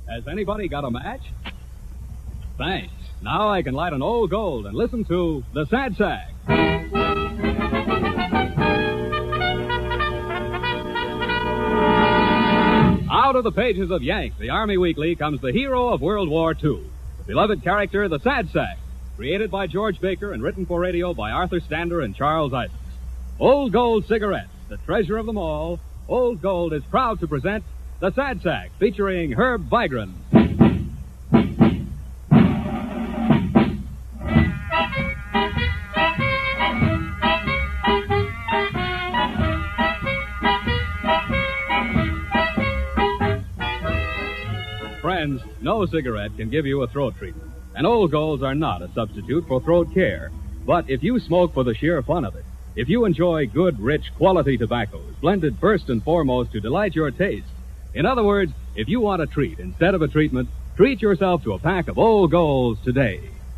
Has anybody got a match? Thanks. Now I can light an old gold and listen to the Sad Sack. Out of the pages of Yank, the Army Weekly, comes the hero of World War II, the beloved character, the Sad Sack, created by George Baker and written for radio by Arthur Stander and Charles Isaacs. Old Gold Cigarettes, the treasure of them all, Old Gold is proud to present the Sad Sack, featuring Herb Vigran. Friends, no cigarette can give you a throat treatment, and Old Golds are not a substitute for throat care. But if you smoke for the sheer fun of it, if you enjoy good, rich, quality tobaccos, blended first and foremost to delight your taste, in other words, if you want a treat instead of a treatment, treat yourself to a pack of Old Golds today.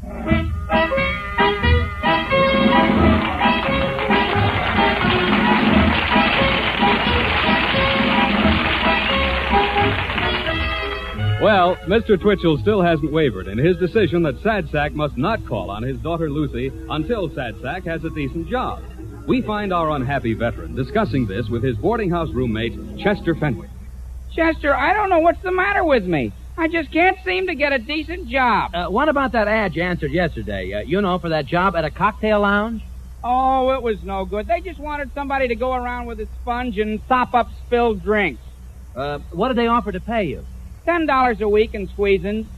Well, Mr. Twitchell still hasn't wavered in his decision that Sad Sack must not call on his daughter Lucy until Sad Sack has a decent job. We find our unhappy veteran discussing this with his boarding house roommate, Chester Fenwick. Chester, I don't know what's the matter with me. I just can't seem to get a decent job. What about that ad you answered yesterday? For that job at a cocktail lounge? Oh, it was no good. They just wanted somebody to go around with a sponge and sop up spilled drinks. What did they offer to pay you? $10 a week in squeezins.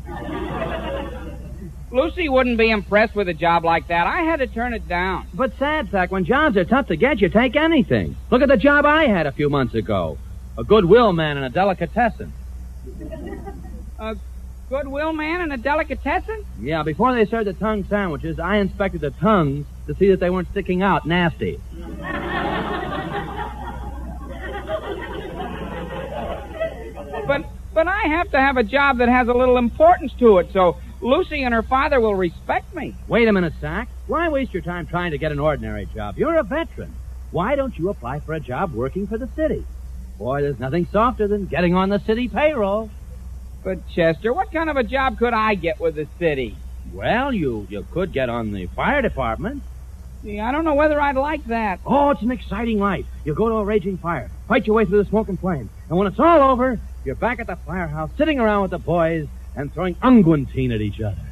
Lucy wouldn't be impressed with a job like that. I had to turn it down. But, Sad Sack, when jobs are tough to get, you take anything. Look at the job I had a few months ago. A goodwill man in a delicatessen. A goodwill man in a delicatessen? Yeah, before they served the tongue sandwiches, I inspected the tongues to see that they weren't sticking out nasty. But I have to have a job that has a little importance to it, so Lucy and her father will respect me. Wait a minute, Sack. Why waste your time trying to get an ordinary job? You're a veteran. Why don't you apply for a job working for the city? Boy, there's nothing softer than getting on the city payroll. But, Chester, what kind of a job could I get with the city? Well, you could get on the fire department. See, I don't know whether I'd like that. Oh, it's an exciting life. You go to a raging fire, fight your way through the smoke and flame, and when it's all over, you're back at the firehouse, sitting around with the boys and throwing unguentine at each other.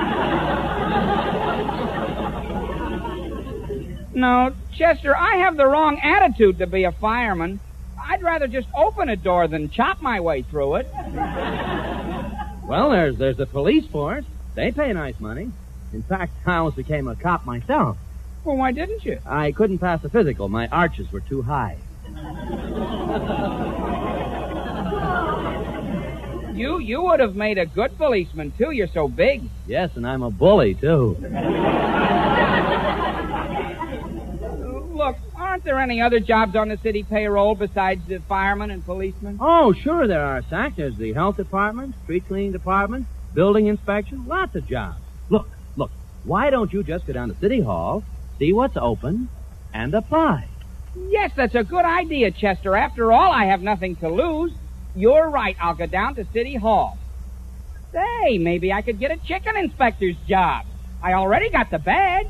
No, Chester, I have the wrong attitude to be a fireman. I'd rather just open a door than chop my way through it. Well, there's the police force. They pay nice money. In fact, I almost became a cop myself. Well, why didn't you? I couldn't pass the physical. My arches were too high. You would have made a good policeman, too. You're so big. Yes, and I'm a bully, too. Look, aren't there any other jobs on the city payroll besides the firemen and policemen? Oh, sure there are, Sack. There's the health department, street cleaning department, building inspection, lots of jobs. Look, why don't you just go down to City Hall, see what's open, and apply? Yes, that's a good idea, Chester. After all, I have nothing to lose. You're right. I'll go down to City Hall. Say, maybe I could get a chicken inspector's job. I already got the badge.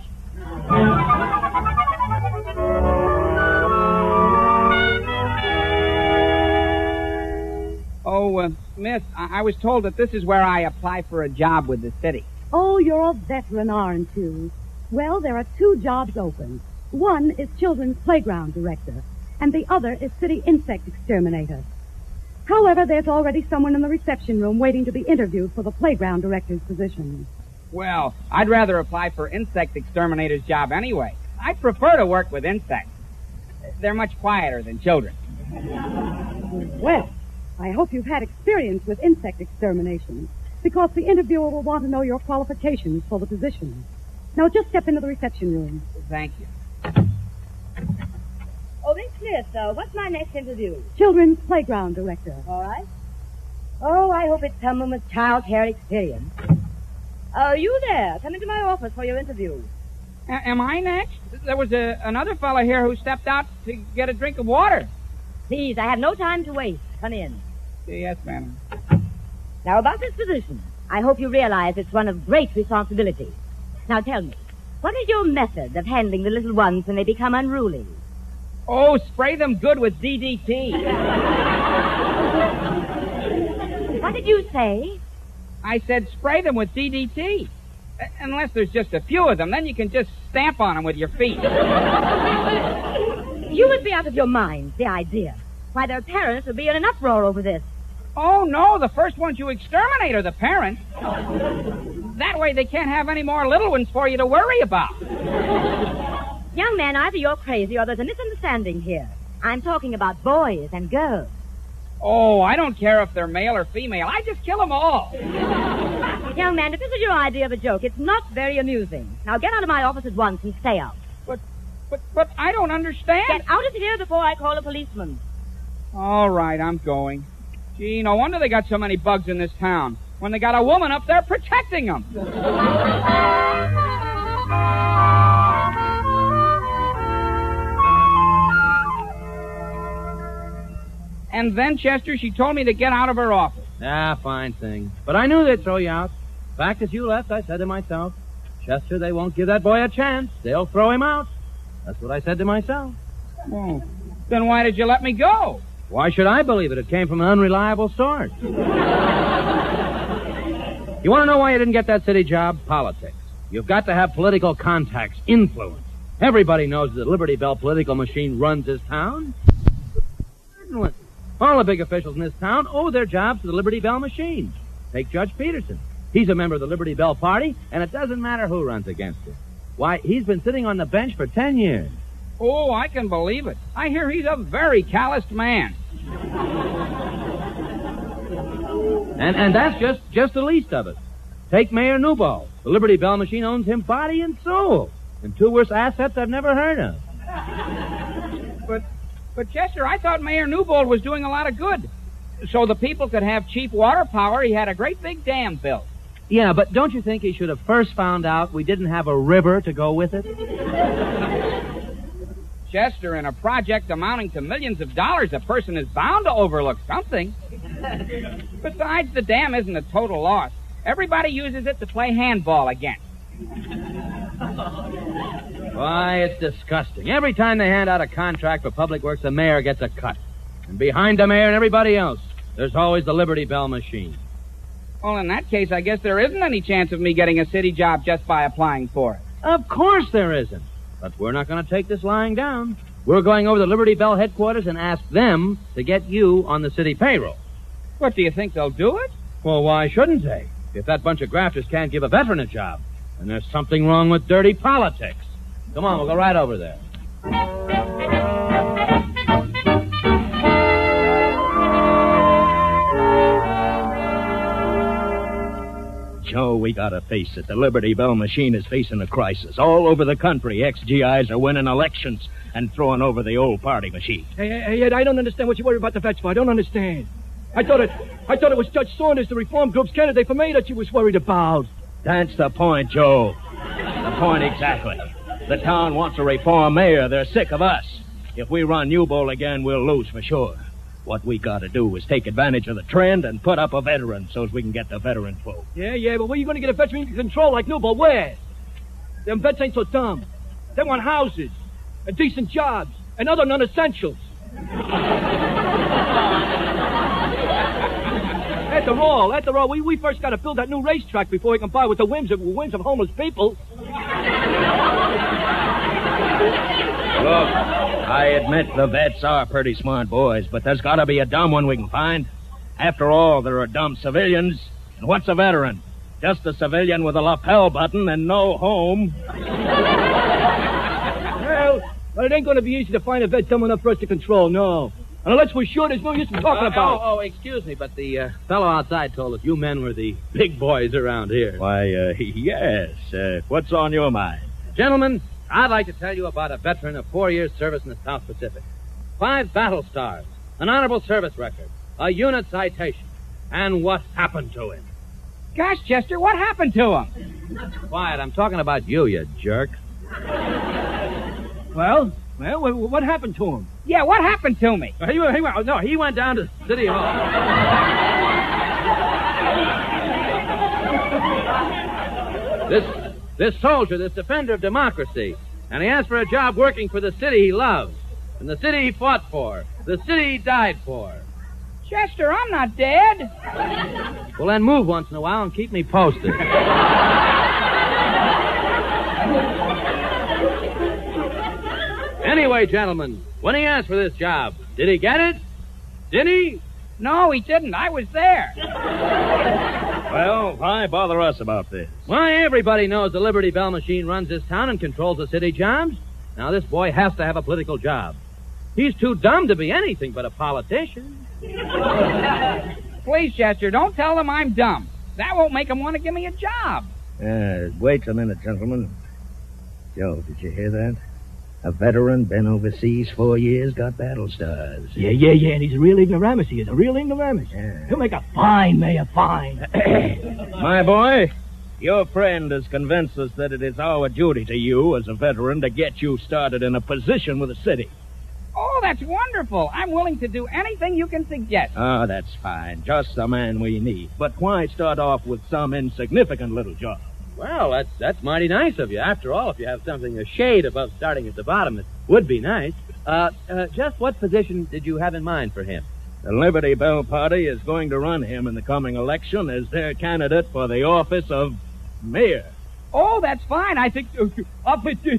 Oh, miss, I was told that this is where I apply for a job with the city. Oh, you're a veteran, aren't you? Well, there are 2 jobs open. One is children's playground director, and the other is city insect exterminator. However, there's already someone in the reception room waiting to be interviewed for the playground director's position. Well, I'd rather apply for insect exterminator's job anyway. I prefer to work with insects. They're much quieter than children. Well, I hope you've had experience with insect extermination, because the interviewer will want to know your qualifications for the position. Now, just step into the reception room. Thank you. Oh, Miss Smith, what's my next interview? Children's playground director. All right. Oh, I hope it's someone with child care experience. You there. Come into my office for your interview. Am I next? There was another fellow here who stepped out to get a drink of water. Please, I have no time to waste. Come in. Yes, ma'am. Now, about this position, I hope you realize it's one of great responsibility. Now, tell me, what is your method of handling the little ones when they become unruly? Oh, spray them good with DDT. What did you say? I said spray them with DDT. Unless there's just a few of them, then you can just stamp on them with your feet. You would be out of your mind, the idea. Why, their parents would be in an uproar over this. Oh, no, the first ones you exterminate are the parents. That way they can't have any more little ones for you to worry about. Young man, either you're crazy or there's a misunderstanding here. I'm talking about boys and girls. Oh, I don't care if they're male or female. I just kill them all. Young man, if this is your idea of a joke, it's not very amusing. Now get out of my office at once and stay out. But I don't understand. Get out of here before I call a policeman. All right, I'm going. Gee, no wonder they got so many bugs in this town. When they got a woman up there protecting them. And then, Chester, she told me to get out of her office. Ah, fine thing. But I knew they'd throw you out. The fact that you left, I said to myself, Chester, they won't give that boy a chance. They'll throw him out. That's what I said to myself. Oh, then why did you let me go? Why should I believe it? It came from an unreliable source. You want to know why you didn't get that city job? Politics. You've got to have political contacts, influence. Everybody knows that the Liberty Bell political machine runs this town. All the big officials in this town owe their jobs to the Liberty Bell machine. Take Judge Peterson. He's a member of the Liberty Bell Party, and it doesn't matter who runs against him. Why, he's been sitting on the bench for 10 years. Oh, I can believe it. I hear he's a very calloused man. And that's just the least of it. Take Mayor Newbold. The Liberty Bell machine owns him body and soul. And two worse assets I've never heard of. But Chester, I thought Mayor Newbold was doing a lot of good. So the people could have cheap water power, he had a great big dam built. Yeah, but don't you think he should have first found out we didn't have a river to go with it? Chester, in a project amounting to millions of dollars, a person is bound to overlook something. Besides, the dam isn't a total loss. Everybody uses it to play handball against. Why, it's disgusting. Every time they hand out a contract for public works, the mayor gets a cut. And behind the mayor and everybody else, there's always the Liberty Bell machine. Well, in that case, I guess there isn't any chance of me getting a city job just by applying for it. Of course there isn't. But we're not going to take this lying down. We're going over to Liberty Bell headquarters and ask them to get you on the city payroll. What, do you think they'll do it? Well, why shouldn't they? If that bunch of grafters can't give a veteran a job, then there's something wrong with dirty politics. Come on, we'll go right over there. Joe, we gotta face it. The Liberty Bell machine is facing a crisis. All over the country, ex-GIs are winning elections and throwing over the old party machine. Hey, Ed, I don't understand what you worry about the vets for. I don't understand. I thought it was Judge Saunders, the Reform Group's candidate for mayor, that you was worried about. That's the point, Joe. The point exactly. The town wants a reform mayor. They're sick of us. If we run Newbold again, we'll lose for sure. What we gotta do is take advantage of the trend and put up a veteran so as we can get the veteran vote. Yeah, but where you gonna get a veteran you can control like Newbold? Where? Them vets ain't so dumb. They want houses, and decent jobs, and other non-essentials. After all, we first gotta build that new racetrack before we can buy with the whims of homeless people. Look, I admit the vets are pretty smart boys, but there's got to be a dumb one we can find. After all, there are dumb civilians. And what's a veteran? Just a civilian with a lapel button and no home. Well, it ain't going to be easy to find a vet dumb enough for us to control, no. Unless we're sure there's no use in talking about. Oh, excuse me, but the fellow outside told us you men were the big boys around here. Why, yes. What's on your mind? Gentlemen, I'd like to tell you about a veteran of 4 years' service in the South Pacific. 5 battle stars, an honorable service record, a unit citation. And what happened to him? Gosh, Chester, what happened to him? Quiet, I'm talking about you jerk. Well, what happened to him? Yeah, what happened to me? He went down to City Hall. This soldier, this defender of democracy, and he asked for a job working for the city he loves, and the city he fought for, the city he died for. Chester, I'm not dead. Well, then move once in a while and keep me posted. Anyway, gentlemen, when he asked for this job, did he get it? Did he? No, he didn't. I was there. Well, why bother us about this? Why, everybody knows the Liberty Bell machine runs this town and controls the city jobs. Now, this boy has to have a political job. He's too dumb to be anything but a politician. Please, Chester, don't tell them I'm dumb. That won't make them want to give me a job. Wait a minute, gentlemen. Joe, did you hear that? A veteran, been overseas 4 years, got battle stars. Yeah, and he's a real ignoramus. He is a real ignoramus. Yeah. He'll make a fine mayor, fine. My boy, your friend has convinced us that it is our duty to you as a veteran to get you started in a position with the city. Oh, that's wonderful. I'm willing to do anything you can suggest. Oh, that's fine. Just the man we need. But why start off with some insignificant little job? Well, that's mighty nice of you. After all, if you have something a shade above starting at the bottom, it would be nice. Just what position did you have in mind for him? The Liberty Bell Party is going to run him in the coming election as their candidate for the office of mayor. Oh, that's fine. I think... I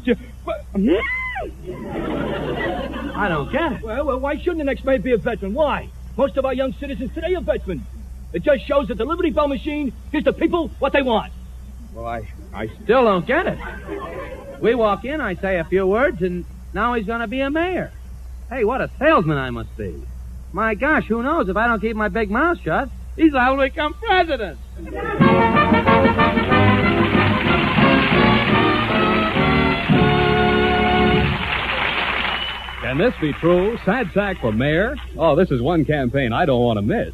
don't get it. Well, why shouldn't the next mayor be a veteran? Why? Most of our young citizens today are veterans. It just shows that the Liberty Bell machine gives the people what they want. Well, I still don't get it. We walk in, I say a few words, and now he's going to be a mayor. Hey, what a salesman I must be. My gosh, who knows? If I don't keep my big mouth shut, he's liable to become president. Can this be true? Sad sack for mayor? Oh, this is one campaign I don't want to miss.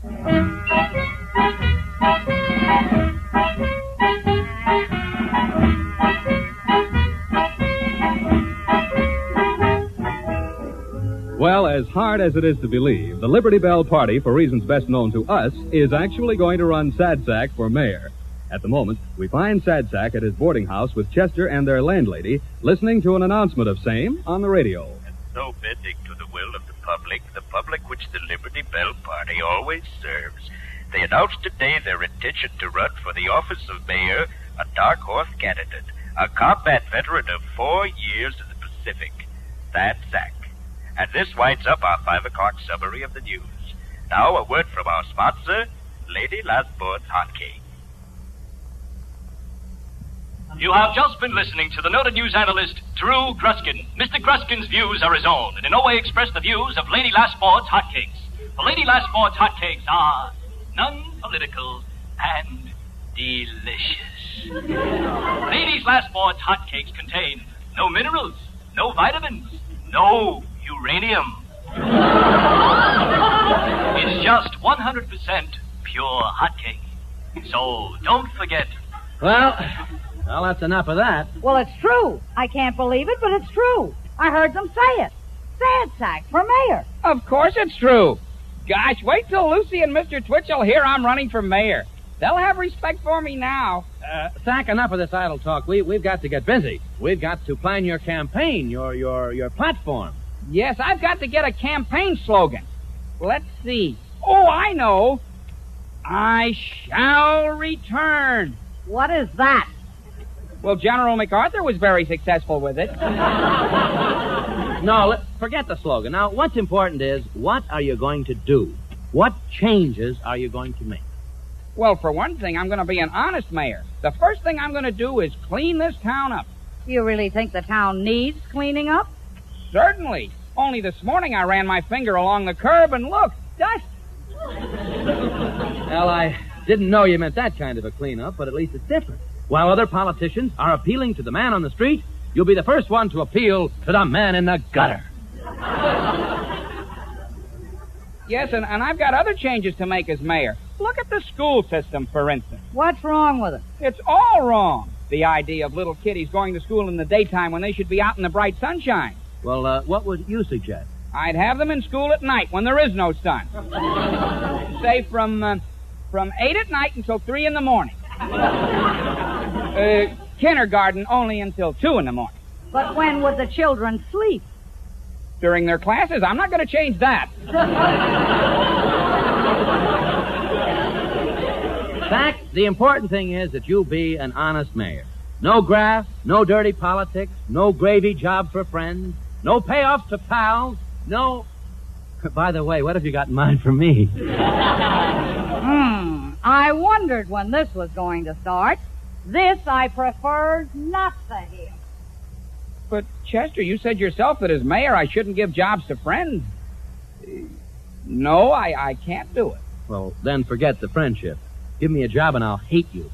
Well, as hard as it is to believe, the Liberty Bell Party, for reasons best known to us, is actually going to run Sad Sack for mayor. At the moment, we find Sad Sack at his boarding house with Chester and their landlady, listening to an announcement of same on the radio. So bending to the will of the public which the Liberty Bell Party always serves, they announced today their intention to run for the office of mayor a dark horse candidate, a combat veteran of 4 years in the Pacific, Sad Sack. And this winds up our 5 o'clock summary of the news. Now, a word from our sponsor, Lady Lasborne's Hotcake. You have just been listening to the noted news analyst, Drew Gruskin. Mr. Gruskin's views are his own, and in no way express the views of Lady Lasborne's Hotcakes. For Lady Lasborne's Hotcakes are non-political and delicious. Lady Lasborne's Hotcakes contain no minerals, no vitamins, no uranium. It's just 100% pure hotcake. So don't forget. Well, that's enough of that. Well, it's true. I can't believe it, but it's true. I heard them say it. Sad sack for mayor. Of course it's true. Gosh, wait till Lucy and Mr. Twitchell hear I'm running for mayor. They'll have respect for me now. Sack, enough of this idle talk. We've got to get busy. We've got to plan your campaign, your platform. Yes, I've got to get a campaign slogan. Let's see. Oh, I know. I shall return. What is that? Well, General MacArthur was very successful with it. No, forget the slogan. Now, what's important is, what are you going to do? What changes are you going to make? Well, for one thing, I'm going to be an honest mayor. The first thing I'm going to do is clean this town up. You really think the town needs cleaning up? Certainly. Only this morning I ran my finger along the curb and look, dust. Well, I didn't know you meant that kind of a cleanup, but at least it's different. While other politicians are appealing to the man on the street, you'll be the first one to appeal to the man in the gutter. Yes, and I've got other changes to make as mayor. Look at the school system, for instance. What's wrong with it? It's all wrong. The idea of little kiddies going to school in the daytime when they should be out in the bright sunshine. Well, what would you suggest? I'd have them in school at night when there is no sun. Say from 8 at night until 3 in the morning. Kindergarten only until 2 in the morning. But when would the children sleep? During their classes, I'm not going to change that. Sack, the important thing is that you be an honest mayor. No graft, no dirty politics, no gravy job for friends, no payoffs to pals, no... By the way, what have you got in mind for me? I wondered when this was going to start. This I prefer not to hear. But, Chester, you said yourself that as mayor I shouldn't give jobs to friends. No, I can't do it. Well, then forget the friendship. Give me a job and I'll hate you.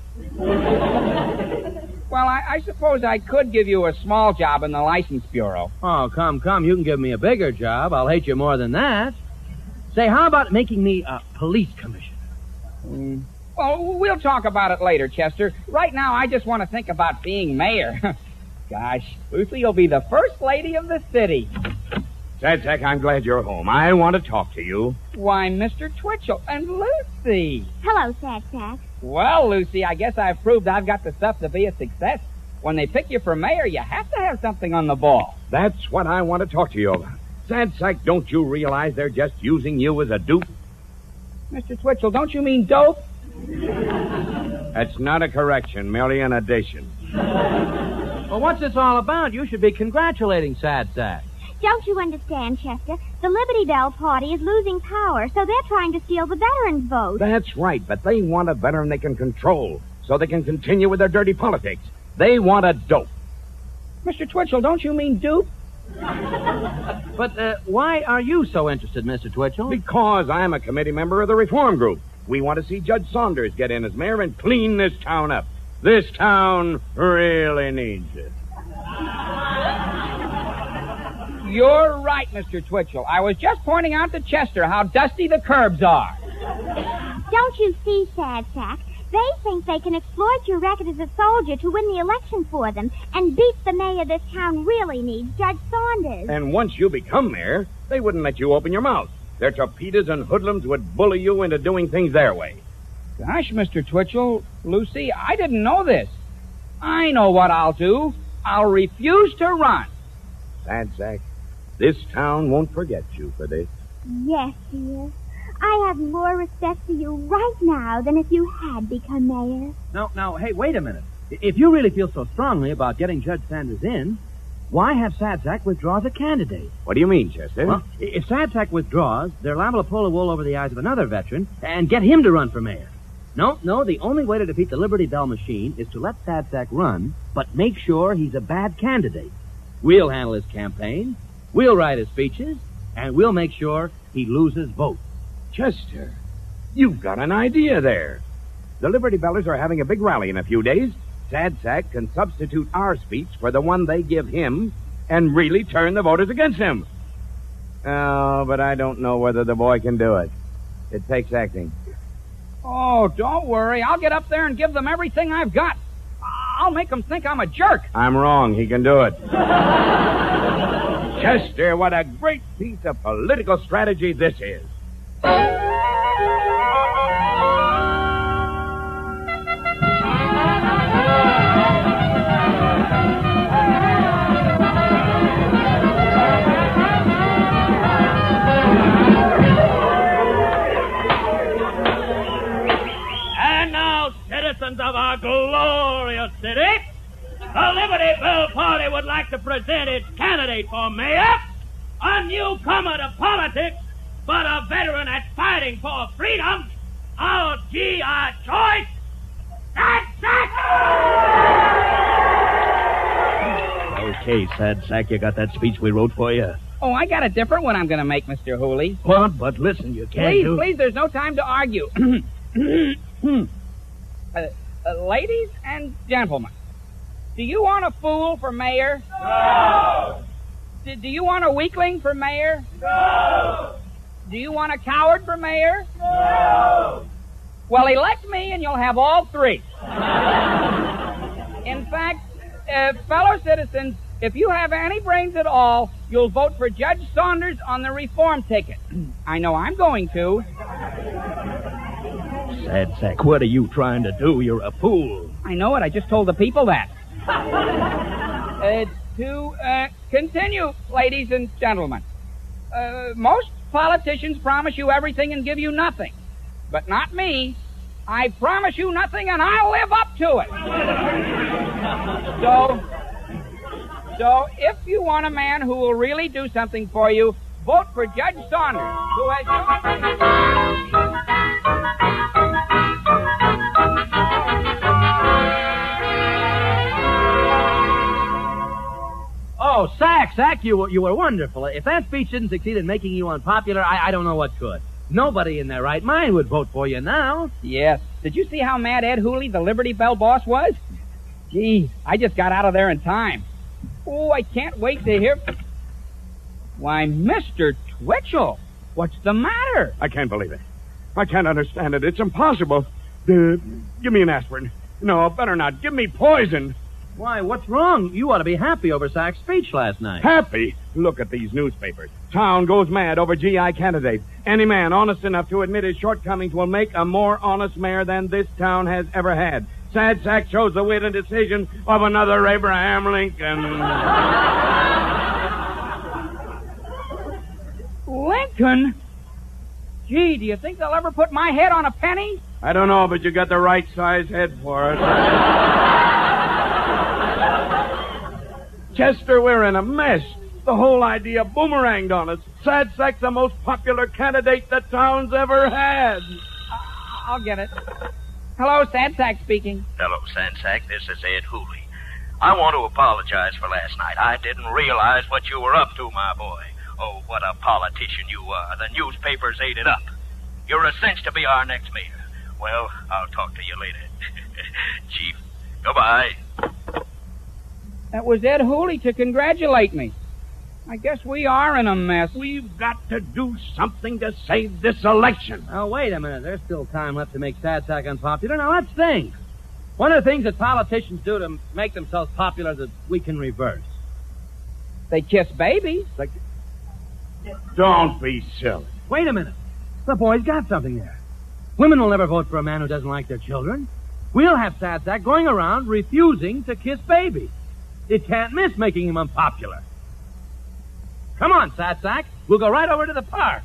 Well, I suppose I could give you a small job in the License Bureau. Oh, come. You can give me a bigger job. I'll hate you more than that. Say, how about making me a police commissioner? Well, we'll talk about it later, Chester. Right now, I just want to think about being mayor. Gosh, Lucy, you'll be the first lady of the city. Sadsack, I'm glad you're home. I want to talk to you. Why, Mr. Twitchell and Lucy. Hello, Sadsack. Well, Lucy, I guess I've proved I've got the stuff to be a success. When they pick you for mayor, you have to have something on the ball. That's what I want to talk to you about. Sadsack, don't you realize they're just using you as a dupe? Mr. Twitchell, don't you mean dope? That's not a correction, merely an addition. Well, what's this all about? You should be congratulating Sadsack. Don't you understand, Chester? The Liberty Bell Party is losing power, so they're trying to steal the veterans' vote. That's right, but they want a veteran they can control, so they can continue with their dirty politics. They want a dope. Mr. Twitchell, don't you mean dupe? But why are you so interested, Mr. Twitchell? Because I'm a committee member of the reform group. We want to see Judge Saunders get in as mayor and clean this town up. This town really needs it. You're right, Mr. Twitchell. I was just pointing out to Chester how dusty the curbs are. Don't you see, Sadsack? They think they can exploit your record as a soldier to win the election for them and beat the mayor this town really needs, Judge Saunders. And once you become mayor, they wouldn't let you open your mouth. Their torpedoes and hoodlums would bully you into doing things their way. Gosh, Mr. Twitchell, Lucy, I didn't know this. I know what I'll do. I'll refuse to run. Sadsack, this town won't forget you for this. Yes, dear. I have more respect for you right now than if you had become mayor. Now, hey, wait a minute. If you really feel so strongly about getting Judge Sanders in, why have Sadsack withdraw as a candidate? What do you mean, Chester? Well, if Sadsack withdraws, they're liable to pull the wool over the eyes of another veteran and get him to run for mayor. No, the only way to defeat the Liberty Bell machine is to let Sadsack run, but make sure he's a bad candidate. We'll handle his campaign, we'll write his speeches, and we'll make sure he loses votes. Chester, you've got an idea there. The Liberty Bellers are having a big rally in a few days. Sadsack can substitute our speech for the one they give him and really turn the voters against him. Oh, but I don't know whether the boy can do it. It takes acting. Oh, don't worry. I'll get up there and give them everything I've got. I'll make them think I'm a jerk. I'm wrong. He can do it. Chester, what a great piece of political strategy this is. And now, citizens of our glorious city, the Liberty Bell Party would like to present its candidate for mayor, a newcomer to politics, but a veteran that's fighting for freedom, our G.I. choice, Sadsack! Okay, Sadsack, you got that speech we wrote for you? Oh, I got a different one I'm going to make, Mr. Hooley. What? But listen, you can't Please, there's no time to argue. Ladies and gentlemen, do you want a fool for mayor? No! Do you want a weakling for mayor? No! Do you want a coward for mayor? No! Well, elect me and you'll have all three. In fact, fellow citizens, if you have any brains at all, you'll vote for Judge Saunders on the reform ticket. I know I'm going to. Sad sack, what are you trying to do? You're a fool. I know it. I just told the people that. To continue, ladies and gentlemen. Most politicians promise you everything and give you nothing. But not me. I promise you nothing and I'll live up to it. So if you want a man who will really do something for you, vote for Judge Saunders, who has... Oh, Sack, you were wonderful. If that speech didn't succeed in making you unpopular, I don't know what could. Nobody in their right mind would vote for you now. Yes. Did you see how mad Ed Hooley, the Liberty Bell boss, was? Gee, I just got out of there in time. Oh, I can't wait to hear... Why, Mr. Twitchell, what's the matter? I can't believe it. I can't understand it. It's impossible. Give me an aspirin. No, better not. Give me poison. Why, what's wrong? You ought to be happy over Sack's speech last night. Happy? Look at these newspapers. Town goes mad over GI candidate. Any man honest enough to admit his shortcomings will make a more honest mayor than this town has ever had. Sad sack shows the wit and decision of another Abraham Lincoln. Lincoln? Gee, do you think they'll ever put my head on a penny? I don't know, but you got the right size head for it. Chester, we're in a mess. The whole idea boomeranged on us. Sad sack's the most popular candidate the town's ever had. I'll get it. Hello, Sad Sack speaking. Hello, Sad Sack. This is Ed Hooley. I want to apologize for last night. I didn't realize what you were up to, my boy. Oh, what a politician you are. The newspapers ate it up. You're a cinch to be our next mayor. Well, I'll talk to you later. Chief, goodbye. That was Ed Hooley to congratulate me. I guess we are in a mess. We've got to do something to save this election. Oh, wait a minute. There's still time left to make Sad Sack unpopular. Now, let's think. One of the things that politicians do to make themselves popular that we can reverse. They kiss babies. Don't be silly. Wait a minute. The boy's got something there. Women will never vote for a man who doesn't like their children. We'll have Sad Sack going around refusing to kiss babies. It can't miss making him unpopular. Come on, Sad Sack. We'll go right over to the park.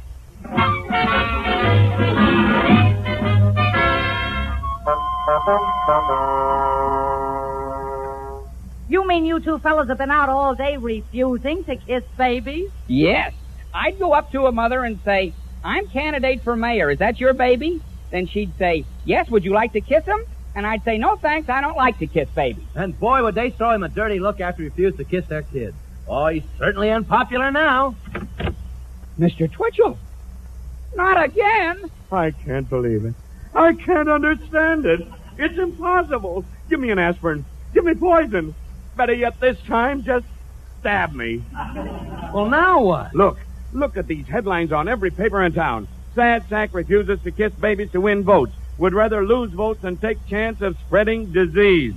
You mean you two fellas have been out all day refusing to kiss babies? Yes. I'd go up to a mother and say, I'm candidate for mayor. Is that your baby? Then she'd say, yes, would you like to kiss him? And I'd say, no, thanks, I don't like to kiss babies. And boy, would they throw him a dirty look after he refused to kiss their kid. Oh, he's certainly unpopular now. Mr. Twitchell. Not again. I can't believe it. I can't understand it. It's impossible. Give me an aspirin. Give me poison. Better yet this time, just stab me. Well, now what? Look at these headlines on every paper in town. Sad Sack refuses to kiss babies to win votes. Would rather lose votes than take chance of spreading disease.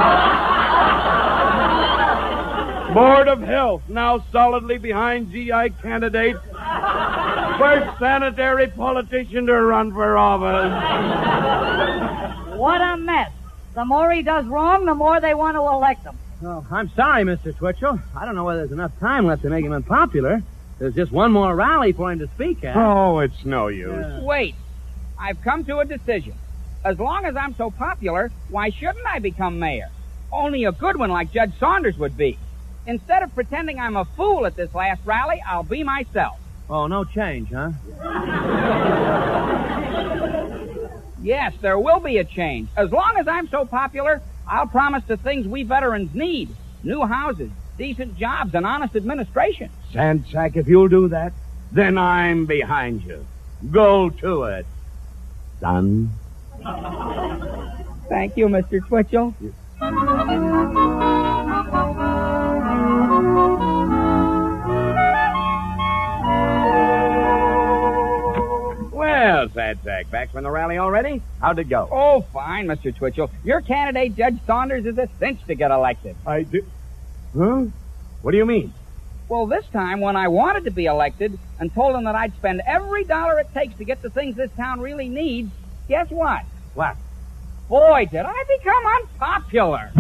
Board of Health now solidly behind GI candidate. First sanitary politician to run for office. What a mess. The more he does wrong, the more they want to elect him. Oh, I'm sorry, Mr. Twitchell. I don't know whether there's enough time left to make him unpopular. There's just one more rally for him to speak at. Oh, it's no use. Wait. I've come to a decision. As long as I'm so popular, why shouldn't I become mayor? Only a good one like Judge Saunders would be. Instead of pretending I'm a fool at this last rally, I'll be myself. Oh, no change, huh? Yes, there will be a change. As long as I'm so popular, I'll promise the things we veterans need. New houses, decent jobs, and honest administration. Sad Sack, if you'll do that, then I'm behind you. Go to it, son. Thank you, Mr. Twitchell. Well, Sad Sack, back from the rally already? How'd it go? Oh, fine, Mr. Twitchell. Your candidate, Judge Saunders, is a cinch to get elected. I do... Huh? What do you mean? Well, this time, when I wanted to be elected and told him that I'd spend every dollar it takes to get the things this town really needs, guess what? What? Boy, did I become unpopular.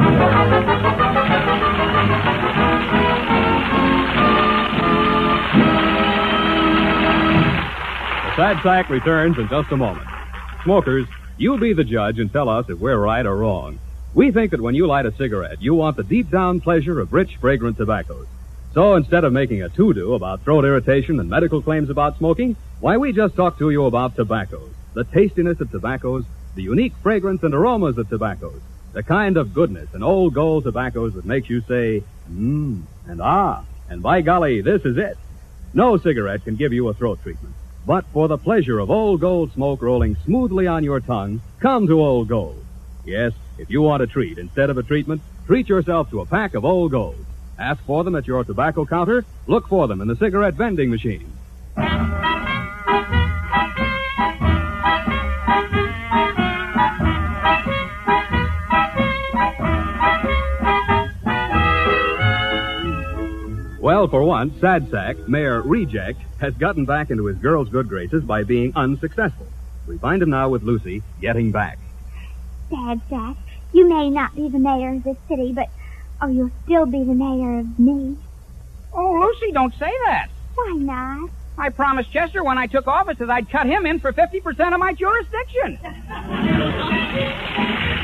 The Sad Sack returns in just a moment. Smokers, you be the judge and tell us if we're right or wrong. We think that when you light a cigarette, you want the deep-down pleasure of rich, fragrant tobaccos. So instead of making a to-do about throat irritation and medical claims about smoking, why, we just talk to you about tobaccos, the tastiness of tobaccos, the unique fragrance and aromas of tobaccos, the kind of goodness in Old Gold tobaccos that makes you say, and ah, and by golly, this is it. No cigarette can give you a throat treatment. But for the pleasure of Old Gold smoke rolling smoothly on your tongue, come to Old Gold. Yes, if you want a treat instead of a treatment, treat yourself to a pack of Old Gold. Ask for them at your tobacco counter. Look for them in the cigarette vending machine. Well, for once, Sad Sack, Mayor Reject, has gotten back into his girl's good graces by being unsuccessful. We find him now with Lucy, getting back. Sad Sack, you may not be the mayor of this city, but you'll still be the mayor of me. Oh, Lucy, don't say that. Why not? I promised Chester when I took office that I'd cut him in for 50% of my jurisdiction.